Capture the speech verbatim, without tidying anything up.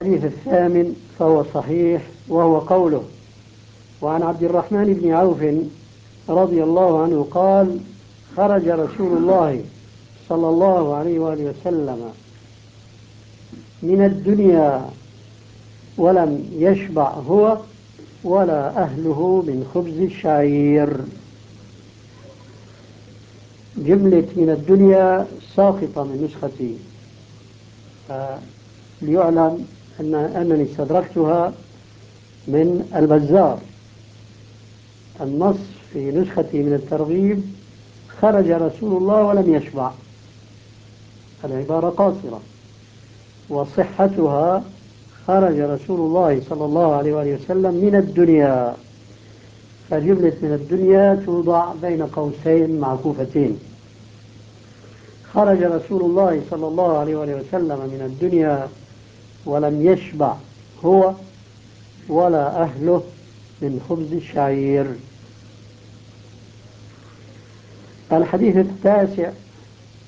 الحديث الثامن فهو صحيح، وهو قوله: وعن عبد الرحمن بن عوف رضي الله عنه قال: خرج رسول الله صلى الله عليه وآله وسلم من الدنيا ولم يشبع هو ولا أهله من خبز الشعير. جملة من الدنيا ساقطة من نسختي، ليعلم أن أنني استدركتها من البزار. النص في نسختي من الترغيب: خرج رسول الله ولم يشبع، العبارة قاصرة، وصحتها: خرج رسول الله صلى الله عليه وآله وسلم من الدنيا. فجملة من الدنيا توضع بين قوسين معكوفتين: خرج رسول الله صلى الله عليه وآله وسلم من الدنيا ولم يشبع هو ولا أهله من خبز الشعير. الحديث التاسع